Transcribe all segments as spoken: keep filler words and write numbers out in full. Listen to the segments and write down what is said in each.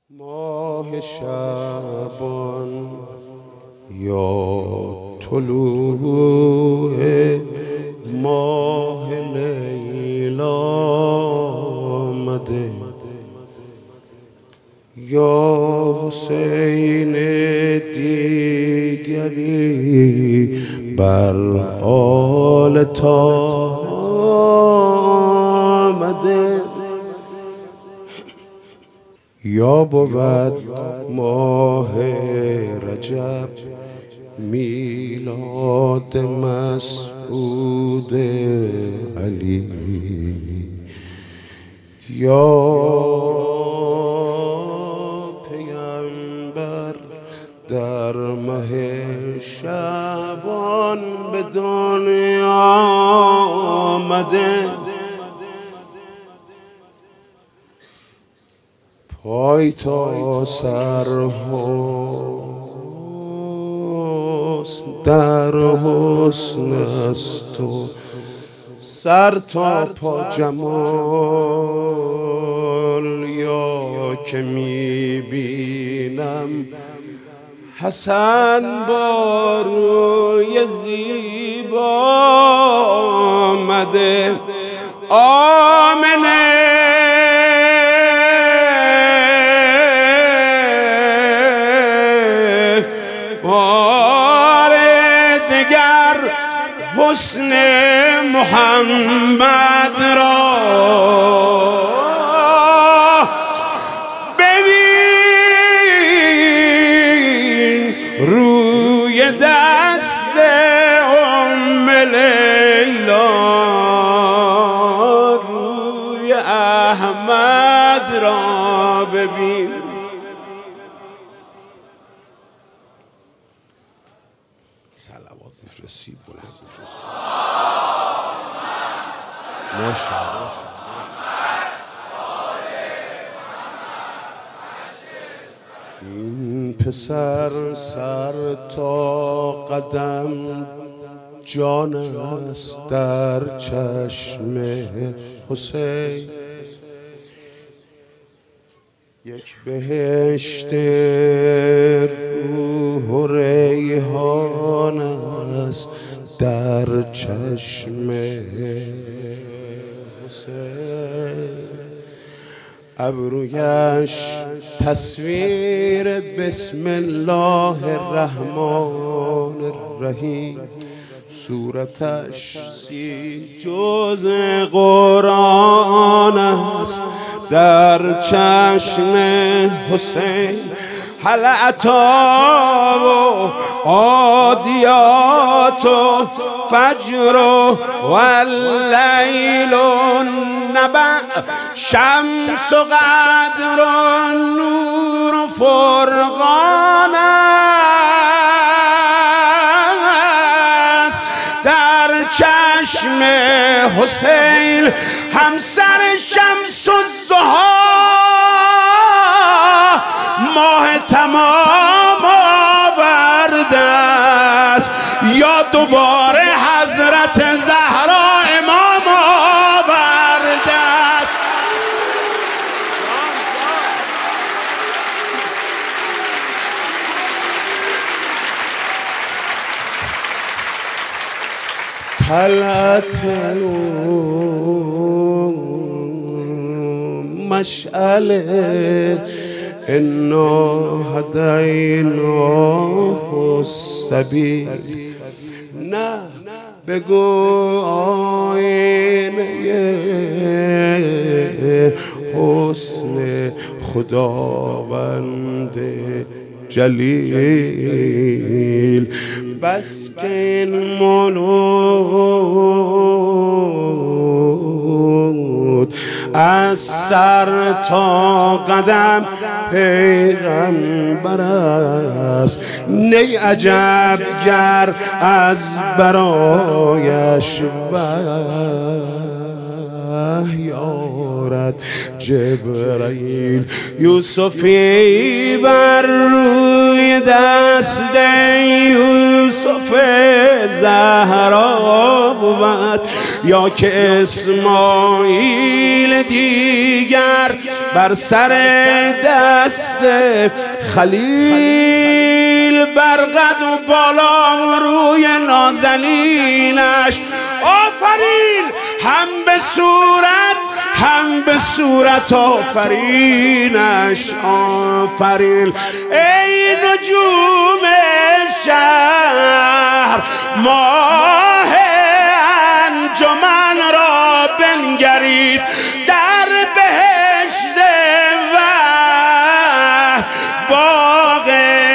ماه شعبان یا طلوع ماه لیل آمده، یا حسین دیگری بر آل طه آمده، یا بود ماه رجب میلاد مسعود علی، یا پیامبر در ماه شعبان به دنیا آمده، پای تا سر حسن در حسن است و سر تا پا جمال، یا که میبینم حسن با روی زیبا آمده، آمنه بار دگر حسن محمد را ببین، روی دست ام لیلا روی احمد را ببین. صلوات میفرستی بلند میفرستی ماشاءالله. این پسر سر تا قدم جان است در چشم حسین، یک بهشت روح و ریحان است در چشم حسین، ابرویش تصویر بسم الله الرحمن الرحیم، صورتش سی جز قرآن است در چشم حسین، حلعتا و عادیات و فجر و اللیل و نبع، شمس و قدر و نور و فرقان است در چشم حسین، همسر شمس و ضحی ماه تمام آورده است، یا دوباره حضرت زهرا امام آورده است. طلعت مشعله انا هدیناه السبیل، نه بگو آینه حسن خداوند جلیل، بس که این مولود از سر تا قدم پیغمبر است، نی عجب گر از برایش وحی آرد جبرائیل، یوسفی بر روی دست یوسف زهرا بود، یا که اسماعیل دیگر بر سر دست خلیل، بر قد و بالا و روی نازنینش. آفرین هم به صورت هم به صورت آفرینش. آفرین ای نجوم شهر، ماه انجمن را بنگرید، در بهشت وحی باغ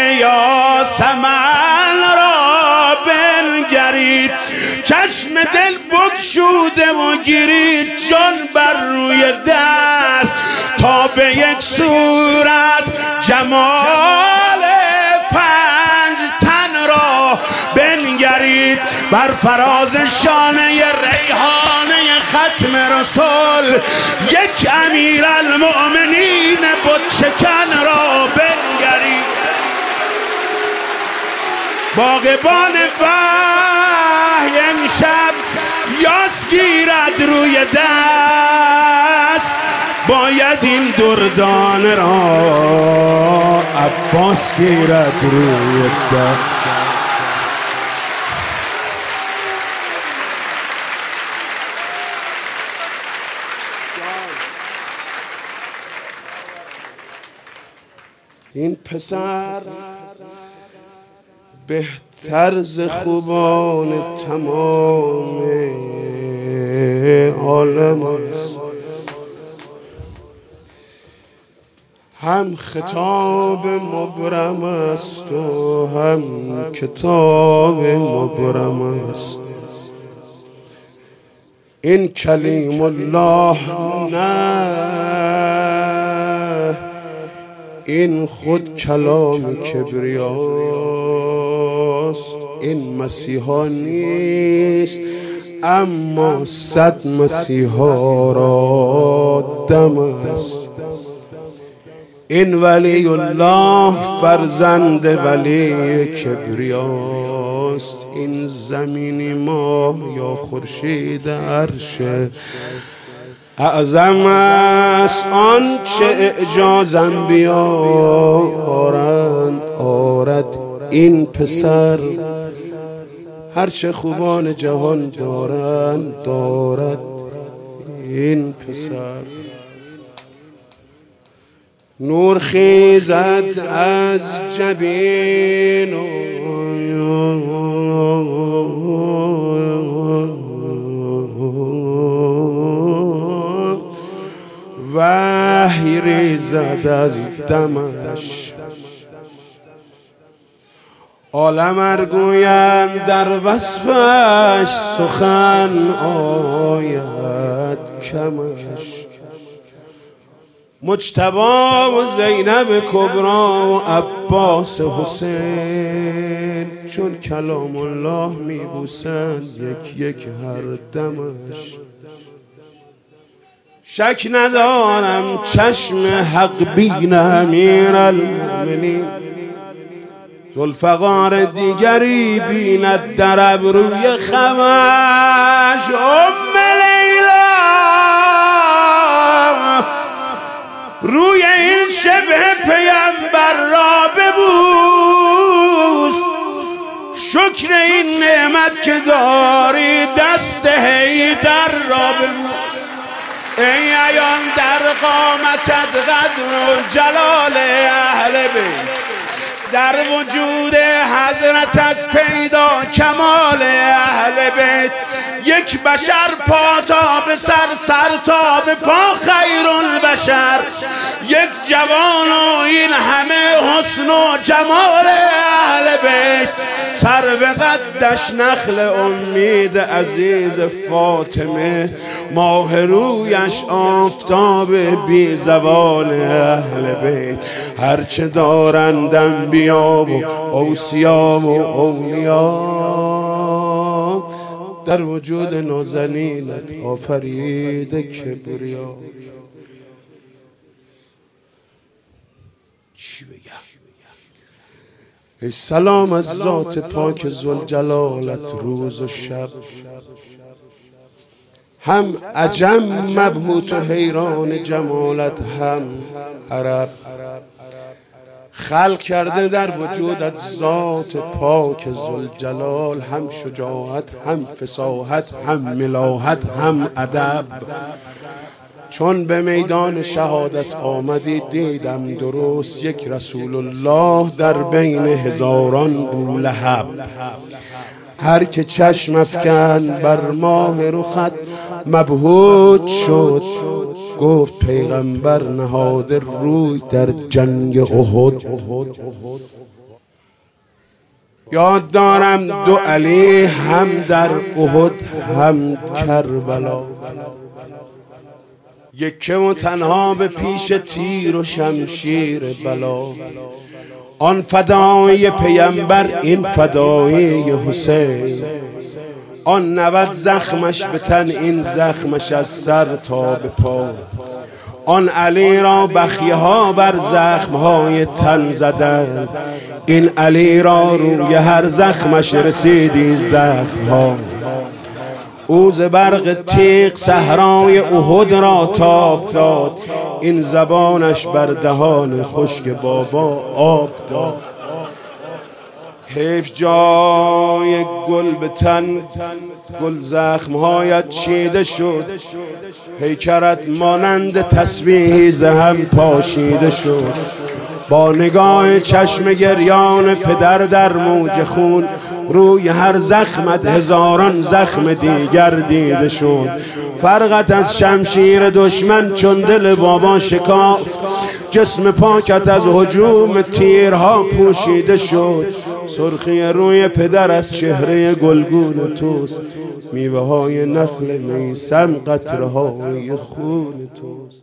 یاسمن را بنگرید. چشم دل بگشوده و گیرید جان بر روی دست، تا به یک صورت جمال پنج تن را بنگرید. بر فراز شانه ریحانه ختم رسول، یک امیرالمؤمنین بت شکن را بنگرید. باغبان وحی امشب یاس گیرد روی دست، باید این دردانه را عباس گیرد روی دست. این پسر بهتر ز خوبان تمام عالم است، هم خطاب مبرم است و هم کتاب مبرم است. این کلیم الله نه، این خود کلام کبریاست. این مسیحا نیست اما صد مسیحا را دم است. این ولی الله فرزند ولی کبریاست. این زمینی ماه یا خورشید عرش اعظم است. آن چه اعجاز انبیا آرند آرد این پسر، هرچه خوبان جهان دارند دارد این پسر. نور خیزد از جبین وحی ریزد از دمش. عالم ارگویند در وصفش، سخن آید کمش. مجتبی و زینب کبرا و عباس حسین، چون کلام الله میبوسند یک یک هر دمش. شک ندارم چشم حق بین امیرالمؤمنین، ذوالفقار دیگری بیند در ابروی خمش. ام لیلا روی این شبه پیغمبر را ببوس، شکر این نعمت که داری دست حیدر را ببوس. ای عیان در قامتت قدر و جلال اهل بیت، در وجود حضرتت پیدا کمال اهل بیت. یک بشر پا تا به سر، سر تا به پا خیر البشر. یک جوان و این همه حسن و جمال اهل بیت. سر به قدش نخل امید عزیز فاطمه، ماه رویش آفتاب بی زوال اهل بیت. هرچه دارند انبیا و اوصیا و اولیا، در وجود نازنینت آفرید کبریا. چی بگم؟ ای سلام از ذات پاک ذوالجلالت روز و شب، هم عجم مبهوت و حیران جمالت، هم عرب خلق کرده در وجودت ذات پاک ذوالجلال، هم شجاعت، هم فصاحت، هم ملاحت، هم ادب. چون به میدان شهادت آمدی دیدم درست یک رسول الله در بین هزاران بولهب. هر که چشم افکن بر ماه رخت مبهوت شد، گفت پیغمبر نهاده روی در جنگ احد. یاد دارم دو علی هم در احد هم کربلا، یکه و تنها به پیش تیر و شمشیر بلا. آن فدای پیامبر این فدای حسین، آن نود زخمش به تن این زخمش از سر تا به پا. آن علی را بخیه ها بر زخم های تن زدند، این علی را روی هر زخمش رسیدی زخم ها. او ز برق تیغ صحرای احد را تاب داد، این زبانش بر دهان خشک بابا آب داد. حیف جای گل به تن گل زخمهایت چیده شد، پیکرت مانند تسبیحی ز هم پاشیده شد. با نگاه چشم گریان پدر در موج خون، روی هر زخمت هزاران زخم دیگر دیده شد. فرقت از شمشیر دشمن چون دل بابا شکافت، جسم پاکت از هجوم تیرها پوشیده شد. سرخی روی پدر از چهره گلگون توست، میوه های نخل میسم قطره های خون توست.